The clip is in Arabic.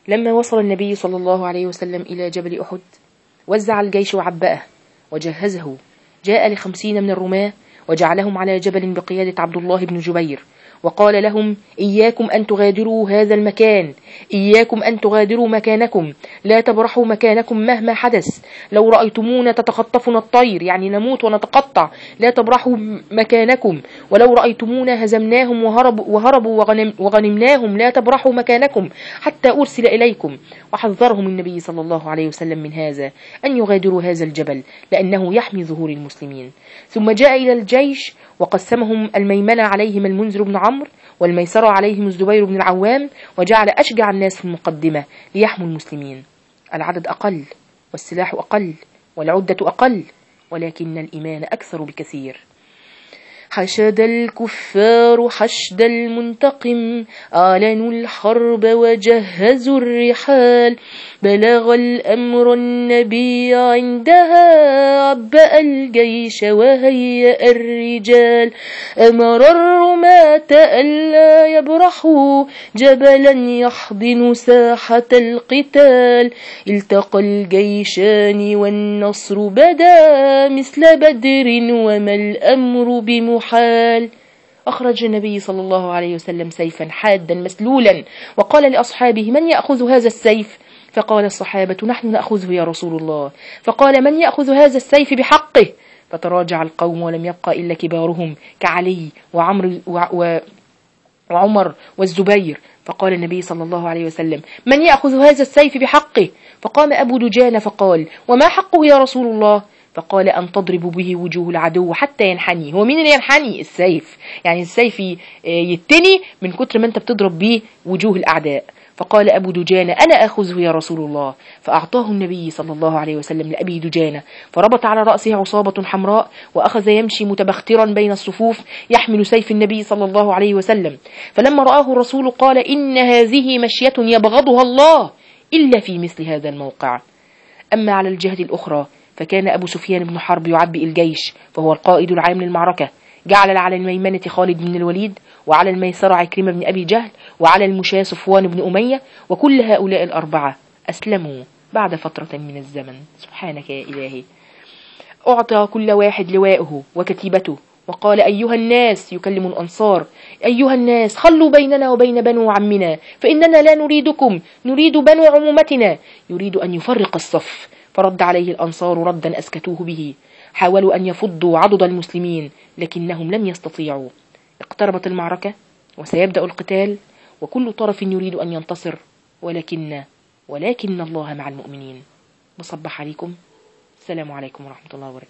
لما وصل النبي صلى الله عليه وسلم إلى جبل أحد وزع الجيش وعبأه وجهزه، جاء ل50 من الرماة وجعلهم على جبل بقيادة عبد الله بن جبير، وقال لهم: إياكم أن تغادروا هذا المكان، إياكم أن تغادروا مكانكم، لا تبرحوا مكانكم مهما حدث، لو رأيتمونا تتخطفنا الطير، يعني نموت ونتقطع، لا تبرحوا مكانكم، ولو رأيتمونا هزمناهم وهربوا وغنمناهم، لا تبرحوا مكانكم حتى أرسل إليكم. وحذرهم النبي صلى الله عليه وسلم من هذا، أن يغادروا هذا الجبل لأنه يحمي ظهور المسلمين. ثم جاء إلى الجيش وقسمهم: الميمنة عليهم المنذر بن عمرو، والميسرة عليهم الزبير بن العوام، وجعل أشجع الناس في المقدمة ليحموا المسلمين. العدد أقل والسلاح أقل والعدة أقل، ولكن الإيمان أكثر بكثير. حشد الكفار حشد المنتقم، أعلنوا الحرب وجهزوا الرحال، بلغ الأمر النبي عندها، عبأ الجيش وهيأ الرجال، أمر الرماة ألا يبرحوا، جبلا يحضن ساحة القتال، التقى الجيشان والنصر بدا، مثل بدر وما الأمر بمحال. أخرج النبي صلى الله عليه وسلم سيفا حادا مسلولا، وقال لأصحابه: من يأخذ هذا السيف؟ فقال الصحابة: نحن نأخذه يا رسول الله. فقال: من يأخذ هذا السيف بحقه؟ فتراجع القوم ولم يبقى إلا كبارهم كعلي وعمر والزبير. فقال النبي صلى الله عليه وسلم: من يأخذ هذا السيف بحقه؟ فقام أبو دجانة فقال: وما حقه يا رسول الله؟ فقال: أن تضرب به وجوه العدو حتى ينحني. هو مين اللي ينحني؟ السيف، يعني السيف يتني من كتر ما انت بتضرب به وجوه الأعداء. فقال أبو دجانة: أنا أخذه يا رسول الله. فأعطاه النبي صلى الله عليه وسلم لأبي دجانة، فربط على رأسه عصابة حمراء، وأخذ يمشي متبخترا بين الصفوف يحمل سيف النبي صلى الله عليه وسلم. فلما رآه الرسول قال: إن هذه مشية يبغضها الله إلا في مثل هذا الموقع. أما على الجهة الأخرى فكان أبو سفيان بن حرب يعبئ الجيش، فهو القائد العام للمعركة. جعل على الميمنة خالد بن الوليد، وعلى الميسرة عكرمة بن أبي جهل، وعلى المشاة صفوان بن أمية، وكل هؤلاء الأربعة أسلموا بعد فترة من الزمن. سبحانك يا إلهي. أعطى كل واحد لواءه وكتيبته، وقال: أيها الناس، يكلم الأنصار: أيها الناس، خلوا بيننا وبين بنو عمنا، فإننا لا نريدكم، نريد بنو عمومتنا. يريد أن يفرق الصف. فرد عليه الأنصار ردا أسكتوه به. حاولوا أن يفضوا عضد المسلمين لكنهم لم يستطيعوا. اقتربت المعركة وسيبدأ القتال، وكل طرف يريد أن ينتصر، ولكن الله مع المؤمنين. بصبح عليكم. السلام عليكم ورحمة الله وبركاته.